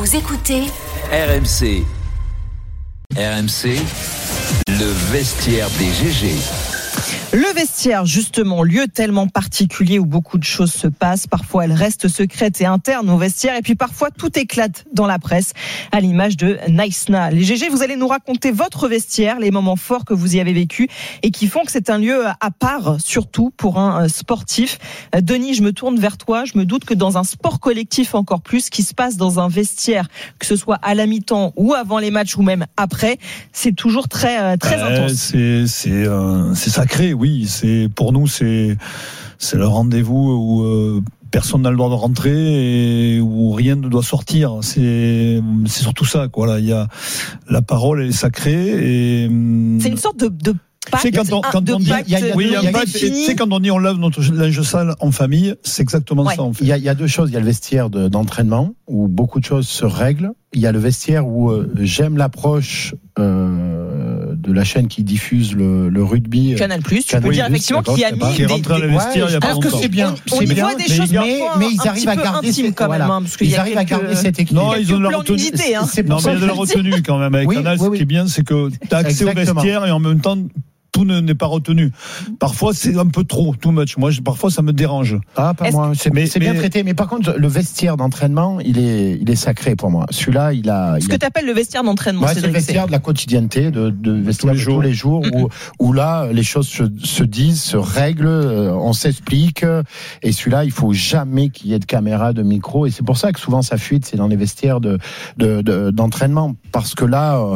Vous écoutez RMC. RMC, le vestiaire des GG. Le vestiaire, justement, lieu tellement particulier où beaucoup de choses se passent. Parfois, elles restent secrètes et internes au vestiaire. Et puis, parfois, tout éclate dans la presse, à l'image de Naïsna. Les GG, vous allez nous raconter votre vestiaire, les moments forts que vous y avez vécus et qui font que c'est un lieu à part, surtout pour un sportif. Denis, je me tourne vers toi. Je me doute que dans un sport collectif encore plus, ce qui se passe dans un vestiaire, que ce soit à la mi-temps ou avant les matchs ou même après, c'est toujours très intense. C'est sacré, oui. Pour nous, c'est le rendez-vous où personne n'a le droit de rentrer et où rien ne doit sortir. C'est surtout ça, quoi. Là, il y a la parole, elle est sacrée et c'est une sorte de pacte. C'est quand on dit, quand on dit on lave notre linge sale en famille, c'est exactement ça. En fait. Il y a deux choses. Il y a le vestiaire d'entraînement où beaucoup de choses se règlent. Il y a le vestiaire où j'aime l'approche de la chaîne qui diffuse le rugby. Canal+, tu peux dire effectivement qu'il y a mis qui est rentré dans le vestiaire il y a pas longtemps. Parce que c'est bien. On y voit des choses mais ils arrivent à garder quand même, parce qu'il y a à garder cette équilibre. Non, ils ont de la retenue. Non, mais il y a de la retenue quand même avec Canal. Ce qui est bien, c'est que tu as accès au vestiaire et en même temps tout n'est pas retenu. Parfois, c'est un peu trop, too much. Moi, parfois, ça me dérange. Ah, pas moi. C'est bien traité. Mais par contre, le vestiaire d'entraînement, il est sacré pour moi. Celui-là, il a. Ce que tu appelles le vestiaire d'entraînement, c'est le vestiaire de la quotidienneté, de vestiaire de tous les jours, où là, les choses se disent, se règlent, on s'explique. Et celui-là, il faut jamais qu'il y ait de caméra, de micro. Et c'est pour ça que souvent, ça fuite, c'est dans les vestiaires d'entraînement. Parce que là,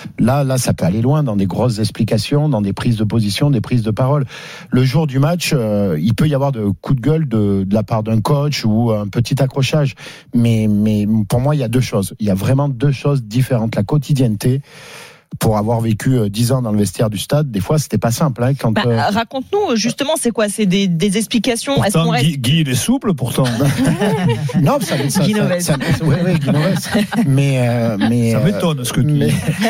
ça peut aller loin dans des grosses explications, dans des prises de position, des prises de parole. Le jour du match, il peut y avoir de coups de gueule de la part d'un coach ou un petit accrochage. Mais pour moi, il y a deux choses. Il y a vraiment deux choses différentes. La quotidienneté. Pour avoir vécu 10 ans dans le vestiaire du stade, des fois, c'était pas simple. Hein, raconte-nous, justement, c'est quoi ? C'est des explications. Pourtant, Guy, il est souple, pourtant. Non, Guy Novès. Oui, Guy Novès. Mais ça m'étonne, ce que tu dis.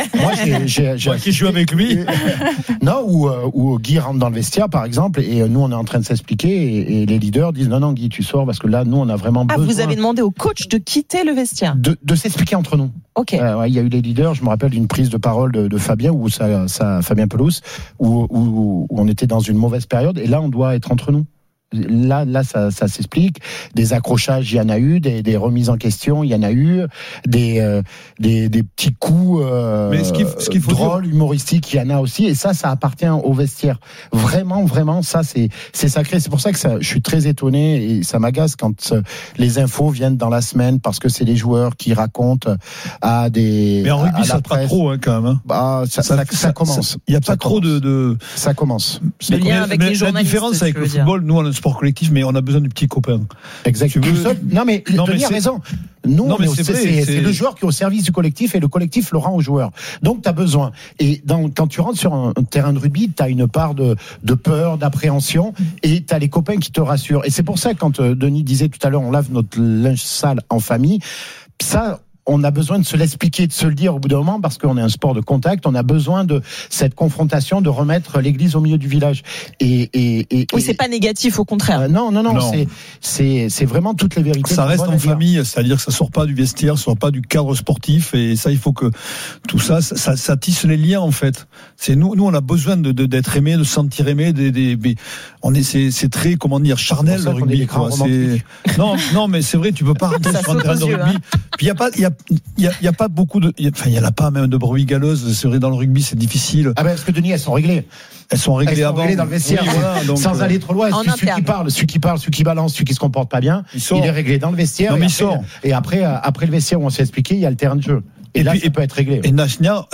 Moi, qui joue avec lui. Non, où Guy rentre dans le vestiaire, par exemple, et nous, on est en train de s'expliquer, et les leaders disent non, Guy, tu sors, parce que là, nous, on a vraiment besoin. Vous avez demandé au coach de quitter le vestiaire ? De s'expliquer entre nous. Ok. Il y a eu les leaders, je me rappelle d'une prise de parole de Fabien, Fabien Pelouse, où on était dans une mauvaise période, et là, on doit être entre nous. Là, ça s'explique. Des accrochages, il y en a eu, des remises en question, il y en a eu, des petits coups ce qu'il faut drôles, humoristiques, il y en a aussi. Et ça appartient au vestiaire. Vraiment, ça, c'est sacré. C'est pour ça que je suis très étonné et ça m'agace quand les infos viennent dans la semaine parce que c'est les joueurs qui racontent à des. Mais en rugby, ça pas trop, hein, quand même. Ça commence. Il n'y a pas trop de. Ça commence. Le lien avec les journalistes. La différence avec le football, nous, on a sport collectif, mais on a besoin du petit copain. Exactement. Non, mais Denis a raison. Nous, c'est le joueur qui est au service du collectif et le collectif le rend au joueur. Donc, tu as besoin. Et quand tu rentres sur un terrain de rugby, tu as une part de peur, d'appréhension et tu as les copains qui te rassurent. Et c'est pour ça que quand Denis disait tout à l'heure, on lave notre linge sale en famille, ça, on a besoin de se l'expliquer, de se le dire au bout d'un moment, parce qu'on est un sport de contact, on a besoin de cette confrontation, de remettre l'église au milieu du village. Oui, c'est pas négatif, au contraire. Non. C'est vraiment toutes les vérités. Ça reste en famille, c'est-à-dire que ça sort pas du vestiaire, ça sort pas du cadre sportif, et ça, il faut que tout ça tisse les liens, en fait. C'est nous, on a besoin d'être aimé, de se sentir aimé, c'est très, comment dire, charnel, le rugby, quoi. Non, mais c'est vrai, tu peux pas rentrer sur un terrain de rugby. Puis il y a pas beaucoup il y en a pas même de brebis galeuses. C'est vrai, dans le rugby, c'est difficile. Parce que Denis, elles sont réglées. Elles sont réglées avant. Dans le vestiaire, donc, sans aller trop loin. Celui qui parle, celui qui balance, celui qui se comporte pas bien, il est réglé dans le vestiaire. Non, mais il sort. Et après le vestiaire où on s'est expliqué, il y a le terrain de jeu. Et là, ça peut être réglé. Et Naïsna,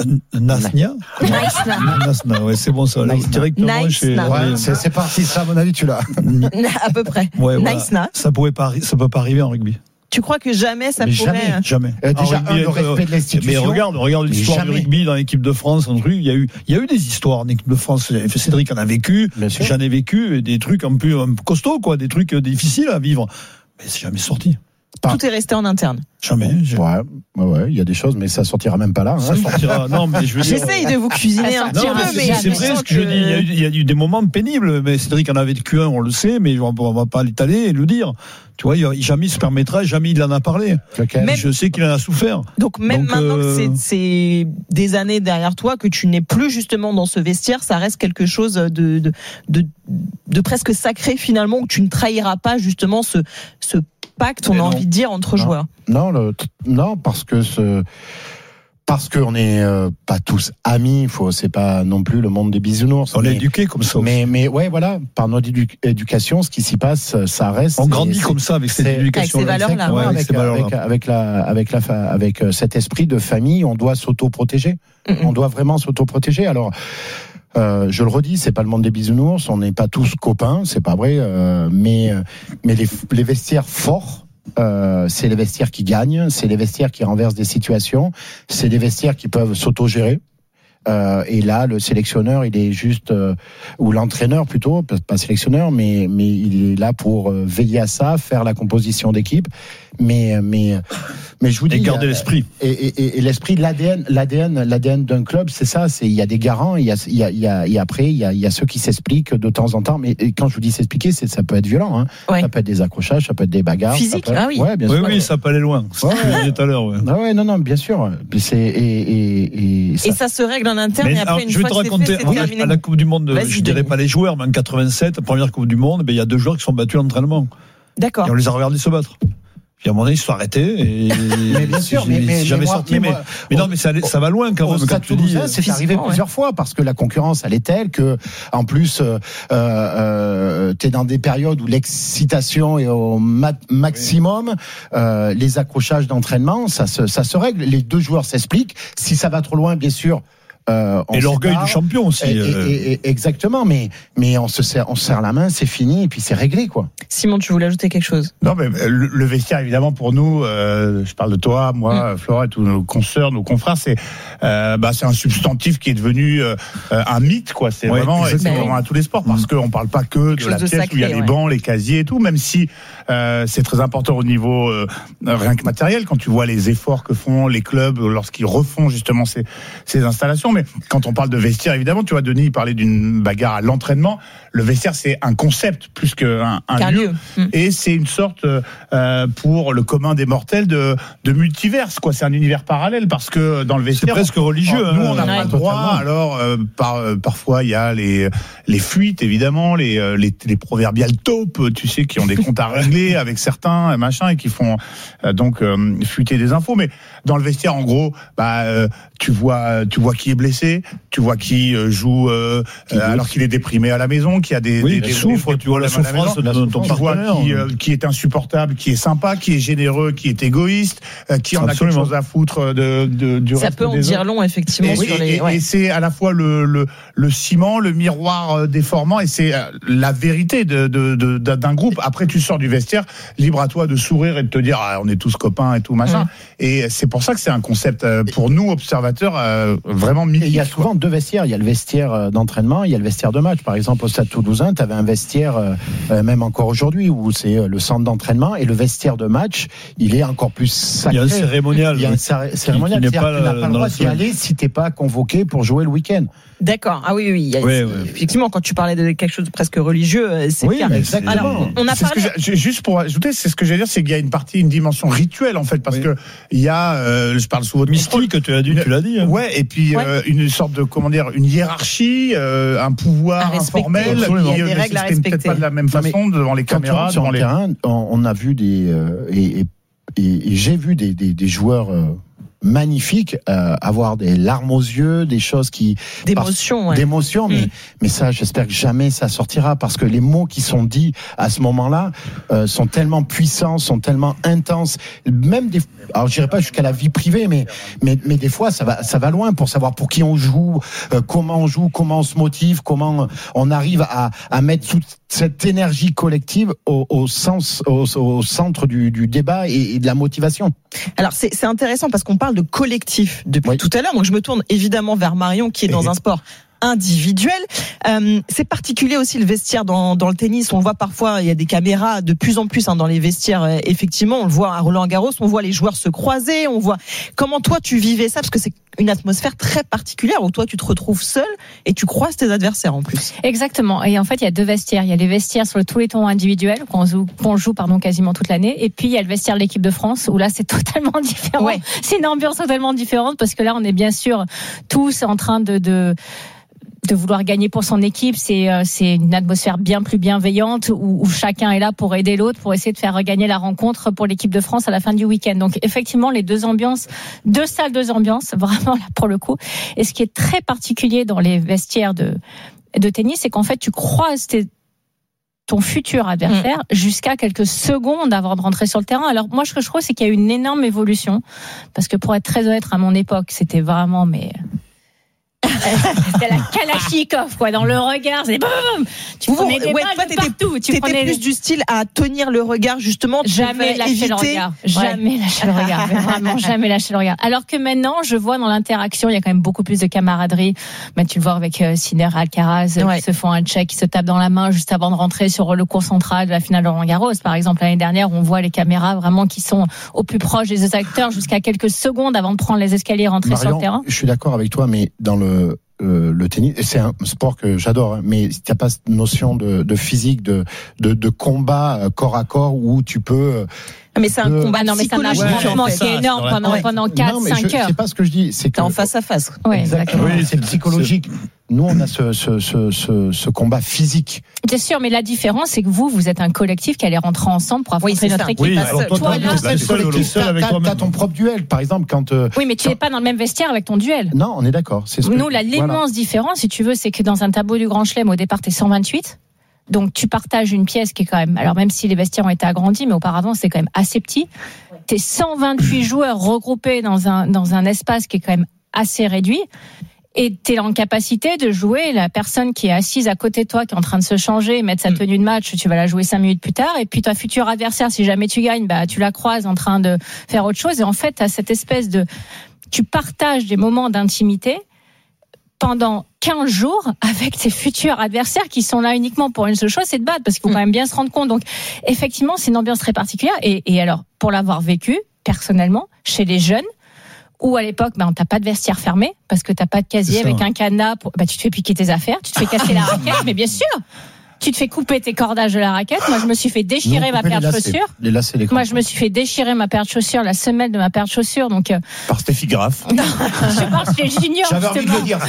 ouais, c'est bon ça. Directement chez. Ouais, c'est parti, ça, à mon avis, tu l'as. À peu près. Ouais, voilà. Ça peut pas arriver en rugby. Tu crois que jamais ça pourrait... Jamais. Déjà, le respect de l'institution. Mais regarde l'histoire du rugby dans l'équipe de France. Il y a eu des histoires en équipe de France. Cédric en a vécu, j'en ai vécu, des trucs un peu costauds, quoi, des trucs difficiles à vivre. Mais c'est jamais sorti. Tout est resté en interne. Jamais. Ouais, il y a des choses, mais ça sortira même pas là. Ça sortira. Non, mais je veux dire. J'essaye de vous cuisiner un petit peu, mais c'est vrai ce que je dis. Il y a eu des moments pénibles, mais Cédric en avait vécu un, on le sait, mais on va pas l'étaler et le dire. Tu vois, jamais il se permettra, jamais il en a parlé. Même, je sais qu'il en a souffert. Donc maintenant que c'est des années derrière toi, que tu n'es plus justement dans ce vestiaire, ça reste quelque chose de presque sacré finalement, où tu ne trahiras pas justement ce pacte, on a envie de dire, entre joueurs. Non, parce qu'on n'est pas tous amis, c'est pas non plus le monde des bisounours. On est éduqués comme ça. Mais ouais, voilà, par notre éducation, ce qui s'y passe, ça reste. On grandit comme ça avec cette éducation. Avec ces valeurs-là. Avec cet esprit de famille, on doit s'auto-protéger. On doit vraiment s'auto-protéger. Alors. Je le redis, c'est pas le monde des bisounours, on n'est pas tous copains, c'est pas vrai, mais les vestiaires forts, c'est les vestiaires qui gagnent, c'est les vestiaires qui renversent des situations, c'est des vestiaires qui peuvent s'auto-gérer. Et là, le sélectionneur, il est juste, ou l'entraîneur plutôt, pas sélectionneur, mais il est là pour veiller à ça, faire la composition d'équipe. Mais je vous dis, et garder l'esprit. Et l'esprit, l'ADN d'un club, c'est ça. Il y a des garants, il y a ceux qui s'expliquent de temps en temps. Mais quand je vous dis s'expliquer, ça peut être violent. Hein. Ouais. Ça peut être des accrochages, ça peut être des bagarres. Physique, oui. Ouais, bien sûr. Oui, ça peut aller loin. C'est ce que je disais tout à l'heure. Ouais. Ah ouais, non, bien sûr. Et ça se règle en interne. Et après, je vais te raconter, à la Coupe du Monde, je dirais pas les joueurs, mais en 87, la première Coupe du Monde, il y a 2 joueurs qui sont battus à l'entraînement. D'accord. Et on les a regardés se battre. Puis à un moment donné, ils se sont arrêtés. Mais bien sûr, mais jamais sorti. Mais ça va loin quand même. Stade Toulousain, c'est arrivé plusieurs fois parce que la concurrence, elle est telle que, en plus, t'es dans des périodes où l'excitation est au maximum. Les accrochages d'entraînement, ça se règle. Les 2 joueurs s'expliquent. Si ça va trop loin, bien sûr. Et l'orgueil du champion aussi. Exactement, mais on se serre la main, c'est fini et puis c'est réglé, quoi. Simon, tu voulais ajouter quelque chose? Non, mais le vestiaire, évidemment, pour nous, je parle de toi, moi, Flora et tous nos consoeurs, nos confrères, c'est un substantif qui est devenu un mythe, quoi. C'est vraiment à tous les sports, parce qu'on parle pas que de la pièce sacré, où il y a les bancs, les casiers et tout, même si c'est très important au niveau rien que matériel, quand tu vois les efforts que font les clubs lorsqu'ils refont justement ces installations. Mais quand on parle de vestiaire, évidemment, tu vois, Denis parlait d'une bagarre à l'entraînement. Le vestiaire, c'est un concept plus qu'un lieu. Et c'est une sorte, pour le commun des mortels, de multiverse, quoi. C'est un univers parallèle, parce que dans le vestiaire. C'est presque religieux. Nous, on n'a pas le droit. Alors, parfois, il y a les fuites, évidemment, les proverbiales taupes, tu sais, qui ont des comptes à régler avec certains, et qui font, fuiter des infos. Mais dans le vestiaire, en gros, tu vois qui est blessé, tu vois qui joue alors qu'il est déprimé à la maison, qui a des souffre, tu vois la souffrance de ton partenaire, qui est insupportable, qui est sympa, qui est généreux, qui est égoïste, qui en a quelque chose à foutre du reste. Ça peut en dire long, effectivement. Et c'est à la fois le ciment, le miroir déformant, et c'est la vérité d'un groupe. Après, tu sors du vestiaire, libre à toi de sourire et de te dire on est tous copains et tout machin. Et c'est pour ça que c'est un concept pour nous observateurs vraiment mythique. Et il y a souvent 2 vestiaires. Il y a le vestiaire d'entraînement, il y a le vestiaire de match. Par exemple, au Stade Toulousain, tu avais un vestiaire, même encore aujourd'hui, où c'est le centre d'entraînement, et le vestiaire de match, il est encore plus sacré. Il y a un cérémonial. Il y a un cérémonial. Tu n'as pas le droit d'y aller si tu n'es pas convoqué pour jouer le week-end. D'accord. Ah oui. Effectivement, quand tu parlais de quelque chose de presque religieux, c'est clair. Exactement. Alors, on a parlé. Juste pour ajouter, c'est ce que j'allais dire, c'est qu'il y a une dimension rituelle, en fait, parce que il y a, je parle sous votre mystique, tu l'as dit. Hein. Ouais, et puis une sorte de, une hiérarchie, un pouvoir informel. Il y a des règles à respecter. Peut-être pas de la même façon devant les caméras, sur le terrain. On a vu et j'ai vu des joueurs magnifique, avoir des larmes aux yeux, des choses d'émotion, mais ça, j'espère que jamais ça sortira, parce que les mots qui sont dits à ce moment-là sont tellement puissants, sont tellement intenses, même alors je dirais pas jusqu'à la vie privée, mais des fois ça va loin, pour savoir pour qui on joue, comment on se motive, comment on arrive à mettre toute cette énergie collective au centre du débat et de la motivation. Alors c'est intéressant, parce qu'on parle de collectif depuis tout à l'heure, donc je me tourne évidemment vers Marion, qui est dans un sport individuel. C'est particulier aussi le vestiaire dans le tennis. On le voit parfois, il y a des caméras de plus en plus dans les vestiaires. Effectivement, on le voit à Roland-Garros, on voit les joueurs se croiser, on voit comment toi tu vivais ça, parce que c'est une atmosphère très particulière où toi tu te retrouves seul et tu croises tes adversaires en plus. Exactement. Et en fait, il y a deux vestiaires. Il y a les vestiaires sur tous les tournois individuels qu'on joue quasiment toute l'année. Et puis il y a le vestiaire de l'équipe de France où là c'est totalement différent. Ouais. C'est une ambiance totalement différente parce que là on est bien sûr tous en train de vouloir gagner pour son équipe. C'est une atmosphère bien plus bienveillante où chacun est là pour aider l'autre, pour essayer de faire gagner la rencontre pour l'équipe de France à la fin du week-end. Donc effectivement, les deux salles, deux ambiances, vraiment là pour le coup. Et ce qui est très particulier dans les vestiaires de tennis, c'est qu'en fait tu croises ton futur adversaire jusqu'à quelques secondes avant de rentrer sur le terrain. Alors moi, ce que je trouve, c'est qu'il y a eu une énorme évolution, parce que pour être très honnête, à mon époque, c'était vraiment c'était la Kalachnikov, quoi, dans le regard. C'est boum. Tu prenais des balles de partout. Tu étais plus du style à tenir le regard, justement. Jamais lâcher le regard. Jamais lâcher le regard. Vraiment, jamais lâcher le regard. Alors que maintenant, je vois dans l'interaction, il y a quand même beaucoup plus de camaraderie. Mais tu le vois avec Sinner, Alcaraz, qui se font un check, qui se tapent dans la main juste avant de rentrer sur le court central de la finale de Roland-Garros. Par exemple, l'année dernière, on voit les caméras vraiment qui sont au plus proche des acteurs jusqu'à quelques secondes avant de prendre les escaliers et rentrer sur le terrain. Je suis d'accord avec toi, mais dans le tennis, c'est un sport que j'adore, mais il n'y a pas cette notion de physique, de combat corps à corps où tu peux. Mais c'est un combat psychologique qui est énorme pendant 4-5 heures. C'est pas ce que je dis, c'est que en face à face. Ouais, exactement. Oui, c'est psychologique. Nous, on a ce combat physique. Bien sûr, mais la différence, c'est que vous êtes un collectif qui allait rentrer ensemble pour affronter notre équipe. Oui, alors toi, t'as ton propre duel, par exemple, quand. Oui, mais tu n'es pas dans le même vestiaire avec ton duel. Non, on est d'accord. Nous, l'immense différence, si tu veux, c'est que dans un tableau du Grand Chelem, au départ, t'es 128. Donc tu partages une pièce qui est quand même, alors même si les vestiaires ont été agrandis, mais auparavant c'est quand même assez petit. T'es 128 joueurs regroupés dans un espace qui est quand même assez réduit. Et t'es en capacité de jouer la personne qui est assise à côté de toi, qui est en train de se changer, mettre sa tenue de match, tu vas la jouer 5 minutes plus tard. Et puis ta future adversaire, si jamais tu gagnes, tu la croises en train de faire autre chose. Et en fait, t'as cette espèce tu partages des moments d'intimité pendant 15 jours avec tes futurs adversaires qui sont là uniquement pour une seule chose, c'est de battre, parce qu'il faut quand même bien se rendre compte. Donc, effectivement, c'est une ambiance très particulière. Et alors, pour l'avoir vécu, personnellement, chez les jeunes, où à l'époque, t'as pas de vestiaire fermé, parce que t'as pas de casier avec un cadenas tu te fais piquer tes affaires, tu te fais casser la raquette, mais bien sûr! Tu te fais couper tes cordages de la raquette. Moi, je me suis fait déchirer ma paire de chaussures. Moi, je me suis fait déchirer ma paire de chaussures, la semelle de ma paire de chaussures. Donc, par Steffi Graf. Je pars chez les juniors. J'avais envie de le dire.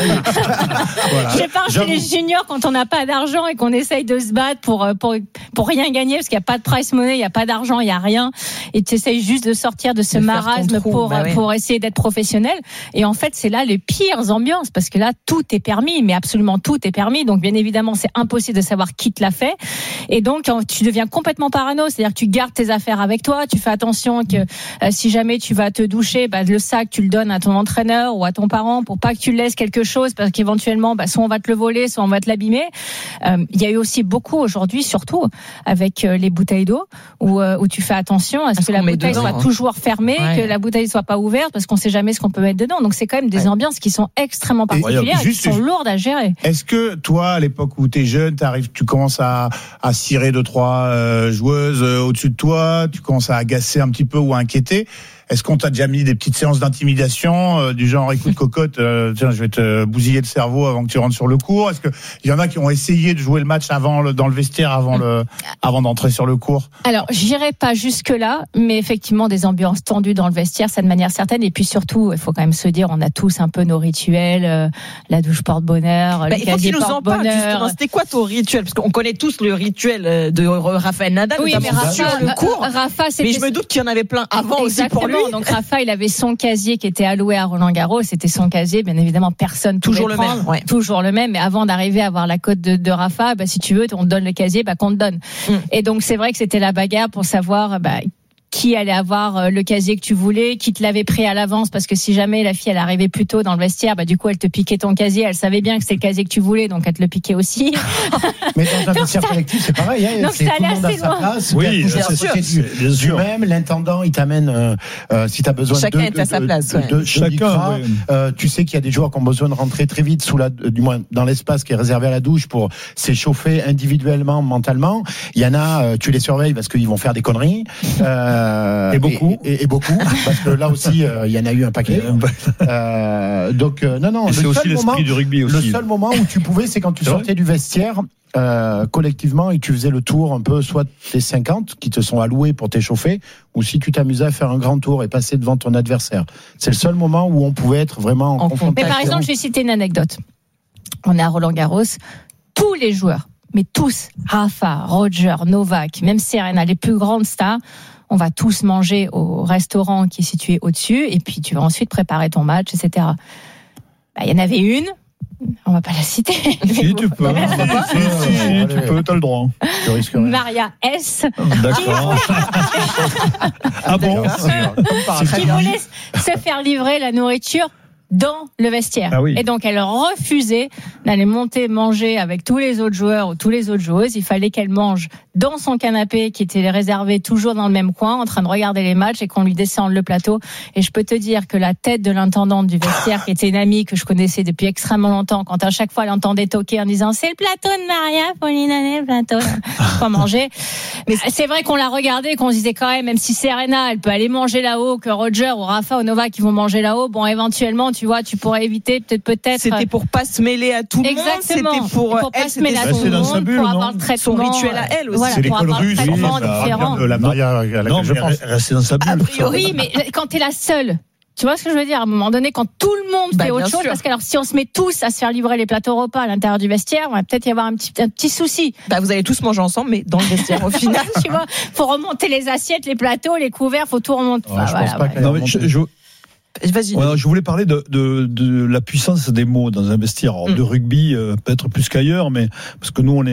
Voilà. Je pars chez les juniors quand on n'a pas d'argent et qu'on essaye de se battre pour rien gagner, parce qu'il n'y a pas de prize money, il n'y a pas d'argent, il n'y a rien. Et tu essayes juste de sortir de ce marasme pour essayer d'être professionnel. Et en fait, c'est là les pires ambiances, parce que là, tout est permis, mais absolument tout est permis. Donc, bien évidemment, c'est impossible de savoir qui te l'a fait, et donc tu deviens complètement parano, c'est-à-dire que tu gardes tes affaires avec toi, tu fais attention que si jamais tu vas te doucher, le sac tu le donnes à ton entraîneur ou à ton parent pour pas que tu laisses quelque chose, parce qu'éventuellement soit on va te le voler, soit on va te l'abîmer. Il y a eu aussi beaucoup aujourd'hui, surtout avec les bouteilles d'eau, où tu fais attention à ce que la bouteille soit toujours fermée, que la bouteille soit pas ouverte, parce qu'on sait jamais ce qu'on peut mettre dedans. Donc c'est quand même des ambiances qui sont extrêmement particulières, qui sont lourdes à gérer. Est-ce que toi, à l'époque où t'es jeune, tu commences à cirer 2-3 joueuses au-dessus de toi, tu commences à agacer un petit peu ou à inquiéter? Est-ce qu'on t'a déjà mis des petites séances d'intimidation du genre écoute cocotte, tiens, je vais te bousiller le cerveau avant que tu rentres sur le court? Est-ce que il y en a qui ont essayé de jouer le match dans le vestiaire avant d'entrer sur le court? Alors, j'irai pas jusque là, mais effectivement des ambiances tendues dans le vestiaire, ça de manière certaine. Et puis surtout, il faut quand même se dire, on a tous un peu nos rituels, la douche porte-bonheur, le casier porte-bonheur. C'était quoi ton rituel? Parce qu'on connaît tous le rituel de Rafael Nadal. Oui, mais Rafa, mais je me doute qu'il y en avait plein avant aussi pour lui. Donc Rafa, il avait son casier qui était alloué à Roland-Garros, c'était son casier, bien évidemment personne toujours le même, ouais. Toujours le même, mais avant d'arriver à avoir la cote de Rafa, si tu veux, on te donne le casier, qu'on te donne. Et donc c'est vrai que c'était la bagarre pour savoir qui allait avoir le casier que tu voulais, qui te l'avait pris à l'avance, parce que si jamais la fille elle arrivait plus tôt dans le vestiaire, du coup elle te piquait ton casier, elle savait bien que c'était le casier que tu voulais, donc elle te le piquait aussi. Mais dans un vestiaire collectif, c'est pareil, hein, donc c'est tout le monde à sa place. Oui, bien sûr. Même l'intendant, il t'amène si t'as besoin chacun est à sa place. Chacun. Tu sais qu'il y a des joueurs qui ont besoin de rentrer très vite du moins dans l'espace qui est réservé à la douche pour s'échauffer individuellement, mentalement. Il y en a, tu les surveilles parce qu'ils vont faire des conneries. Et beaucoup, parce que là aussi, il y en a eu un paquet. Donc, non. C'est aussi l'esprit du rugby aussi. Le seul moment où tu pouvais, c'est quand tu sortais du vestiaire. Collectivement, et tu faisais le tour un peu, soit tes 50 qui te sont alloués pour t'échauffer, ou si tu t'amusais à faire un grand tour et passer devant ton adversaire. C'est le seul moment où on pouvait être vraiment en confrontation. Mais par exemple, je vais citer une anecdote. On est à Roland-Garros, tous les joueurs, mais tous, Rafa, Roger, Novak, même Serena, les plus grandes stars, on va tous manger au restaurant qui est situé au-dessus, et puis tu vas ensuite préparer ton match, etc. Il y en avait une, on va pas la citer. Si, tu peux. Tu peux, t'as le droit. Tu risques rien. Maria S. D'accord. Ah bon? Qui voulait se faire livrer la nourriture dans le vestiaire. Ah oui. Et donc, elle refusait d'aller monter manger avec tous les autres joueurs ou tous les autres joueuses. Il fallait qu'elle mange dans son canapé qui était réservé toujours dans le même coin, en train de regarder les matchs et qu'on lui descende le plateau. Et je peux te dire que la tête de l'intendante du vestiaire, qui était une amie que je connaissais depuis extrêmement longtemps, quand à chaque fois elle entendait toquer en disant c'est le plateau de Maria, faut lui donner le plateau pour manger. Mais c'est vrai qu'on l'a regardé, qu'on se disait quand même si Serena, elle peut aller manger là-haut, que Roger ou Rafa ou Novak qui vont manger là-haut, bon, éventuellement, tu vois, tu pourrais éviter peut-être. C'était pour pas se mêler à tout le monde. Exactement. C'était pour pas se mêler à tout le monde, pour avoir le traitement. Son rituel à elle aussi. Voilà, c'est pour l'école avoir le russe, traitement différent. de la Maria à laquelle je pense. Rester dans sa bulle. Oui, mais quand t'es la seule. Tu vois ce que je veux dire? À un moment donné, quand tout le monde fait autre chose, parce que alors si on se met tous à se faire livrer les plateaux repas à l'intérieur du vestiaire, on va peut-être y avoir un petit souci. Vous allez tous manger ensemble, mais dans le vestiaire au final. Tu vois, faut remonter les assiettes, les plateaux, les couverts, faut tout remonter. Je pense pas que non, mais Vas-y. Ouais, je voulais parler de la puissance des mots dans un vestiaire de rugby, peut-être plus qu'ailleurs, mais parce que nous on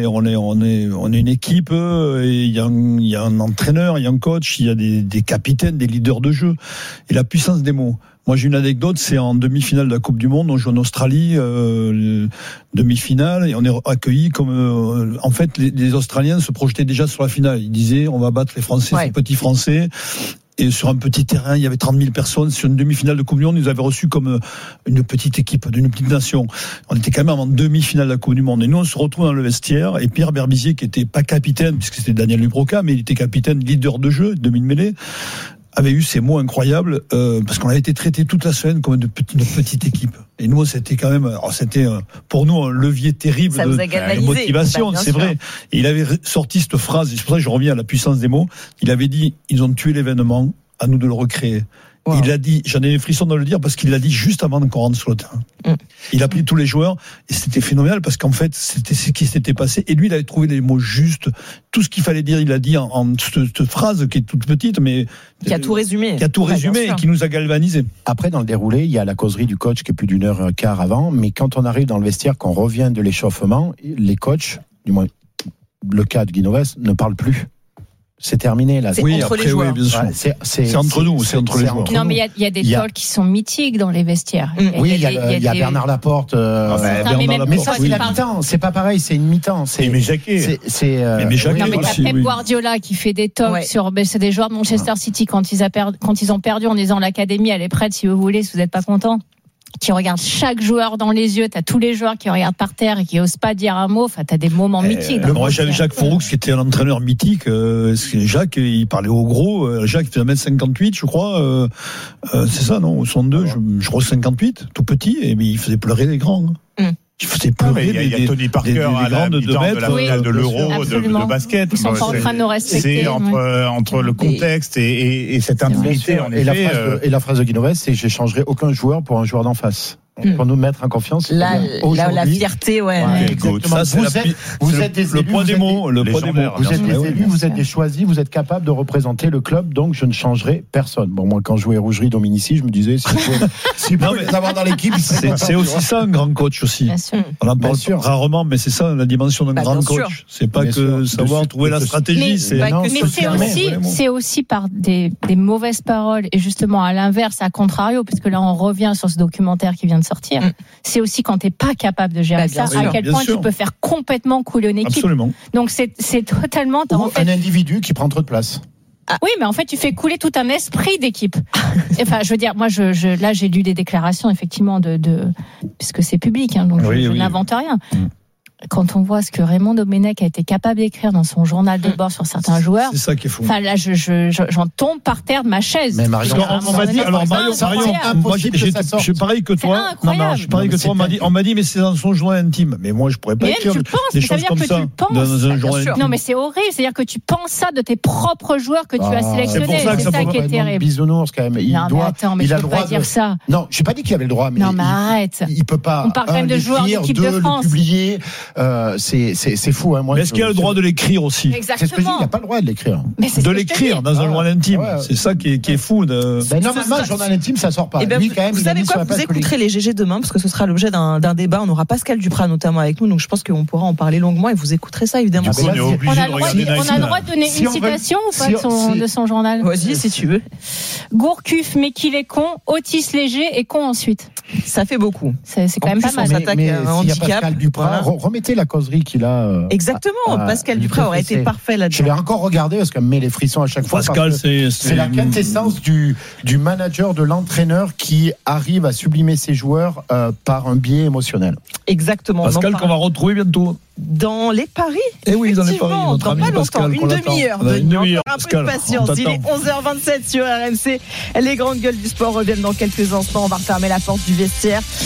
est une équipe et il y a un entraîneur, il y a un coach, il y a des capitaines, des leaders de jeu, et la puissance des mots. Moi, j'ai une anecdote, c'est en demi-finale de la Coupe du Monde, on joue en Australie, demi-finale, et on est accueillis comme, en fait, les Australiens se projetaient déjà sur la finale. Ils disaient, on va battre les Français, ces petits Français. Et sur un petit terrain, il y avait 30 000 personnes. Sur une demi-finale de Coupe du Monde, ils nous avaient reçus comme une petite équipe, d'une petite nation. On était quand même en demi-finale de la Coupe du Monde. Et nous, on se retrouve dans le vestiaire. Et Pierre Berbizier, qui était pas capitaine, puisque c'était Daniel Dubroca, mais il était capitaine, leader de jeu, demi-mêlée, avait eu ces mots incroyables, parce qu'on avait été traité toute la semaine comme une petite équipe. Et nous, c'était quand même, c'était pour nous un levier terrible de motivation, c'est vrai. Et il avait sorti cette phrase, et c'est pour ça que je reviens à la puissance des mots. Il avait dit, ils ont tué l'événement, à nous de le recréer. Wow. Il a dit, j'en ai les frissons de le dire parce qu'il l'a dit juste avant qu'on rentre sur le terrain. Il a pris tous les joueurs et c'était phénoménal parce qu'en fait, c'était ce qui s'était passé. Et lui, il avait trouvé les mots justes. Tout ce qu'il fallait dire, il a dit en cette phrase qui est toute petite, mais qui a tout résumé. Qui a tout résumé et qui nous a galvanisés. Après, dans le déroulé, il y a la causerie du coach qui est plus d'une heure et quart avant. Mais quand on arrive dans le vestiaire, qu'on revient de l'échauffement, les coachs, du moins le cas de Guinoves, ne parlent plus. C'est terminé là. C'est entre après, les joueurs. Oui, bien sûr. Ouais, c'est entre nous, c'est entre les joueurs. Non, mais il y a des talks qui sont mythiques dans les vestiaires. Oui, il y a Bernard Laporte. Mais ça, c'est la mi-temps. C'est pas pareil, c'est une mi-temps. Mais Jacquet. Mais Jacquet. Non, mais t'as Pep Guardiola qui fait des talks sur. C'est des joueurs de Manchester City quand ils ont perdu en disant l'académie elle est prête si vous voulez, si vous n'êtes pas content. Qui regarde chaque joueur dans les yeux, t'as tous les joueurs qui regardent par terre et qui osent pas dire un mot, enfin t'as des moments mythiques. Moi j'avais Jacques Fouroux qui était un entraîneur mythique, Jacques il parlait au gros, Jacques il fait 1m58 je crois, c'est ça non, au 62, je crois 58, tout petit, et mais il faisait pleurer les grands. Il faisait pleurer. Il y a Tony Parker à la mi-temps de la finale de l'Euro de basket. Ils sont pas en train de nous respecter. C'est entre le contexte et cette intimité. Et la phrase de Guinoves, c'est j'échangerai aucun joueur pour un joueur d'en face. pour nous mettre en confiance. La fierté, ouais. Exactement. Ça, vous êtes des le point des mots. Vous êtes des élus, vous êtes des choisis, vous êtes capables de représenter le club, donc je ne changerai personne. Bon, moi, quand je jouais Rougerie Dominici, je me disais, si vous pouvez les avoir dans l'équipe, c'est aussi ça un grand coach aussi. On en parle rarement, mais c'est ça la dimension d'un grand coach. C'est pas que savoir trouver la stratégie. C'est aussi par des mauvaises paroles et justement à l'inverse, à contrario, puisque là on revient sur ce documentaire qui vient de sortir. C'est aussi quand t'es pas capable de gérer ça, à quel point tu peux faire complètement couler une équipe. Absolument. Donc c'est totalement un individu qui prend trop de place. Oui, mais en fait, tu fais couler tout un esprit d'équipe. Enfin, je veux dire, moi, là, j'ai lu des déclarations, effectivement, puisque c'est public, hein, donc je n'invente rien. Quand on voit ce que Raymond Domenech a été capable d'écrire dans son journal de bord sur certains joueurs, c'est ça qui est fou. Enfin là, j'en tombe par terre de ma chaise. Mais Marion, on m'a dit, alors Marion, moi, je suis pareil que toi. Non, je suis pareil que toi. On m'a dit, mais c'est dans son journal intime. Mais moi, je pourrais pas écrire des choses comme ça dans un journal intime. Non, mais c'est horrible. C'est-à-dire que tu penses ça de tes propres joueurs que tu as sélectionnés. C'est ça qui est terrible. Bisounours, quand même. Non, mais attends, mais tu peux pas dire ça. Non, j'ai pas dit qu'il avait le droit. Non, mais arrête. Il peut pas. On parle quand même de joueurs d'équipe de France. Le publier. C'est fou. Hein, mais est-ce qu'il a le droit de l'écrire aussi? Exactement. C'est ce que je dis, il n'a pas le droit de l'écrire. De l'écrire dans un journal intime. C'est ça qui est fou. Normalement, un journal intime, ça sort pas. Lui, quand même, vous savez quoi? Vous écouterez les GG demain, parce que ce sera l'objet d'un débat. On aura Pascal Duprat notamment avec nous, donc je pense qu'on pourra en parler longuement et vous écouterez ça évidemment. On a le droit de donner une citation ou pas de son journal? Vas-y, si tu veux. Gourcuff, mais qu'il est con, Otis léger et con ensuite. Ça fait beaucoup. C'est quand même pas mal. On s'attaque à un handicap. Pascal Duprat, remettez la causerie qu'il a. Exactement. Pascal Duprat aurait été parfait là-dedans. Je l'ai encore regardé parce qu'elle me met les frissons à chaque fois. Pascal, c'est la quintessence du manager, de l'entraîneur qui arrive à sublimer ses joueurs par un biais émotionnel. Exactement. Pascal qu'on va retrouver bientôt. Dans les paris. Eh oui, dans les paris. Dans pas longtemps, une demi-heure. Un peu de patience. Il est 11h27 sur RMC. Les grandes gueules du sport reviennent dans quelques instants. On va refermer la porte du vestiaire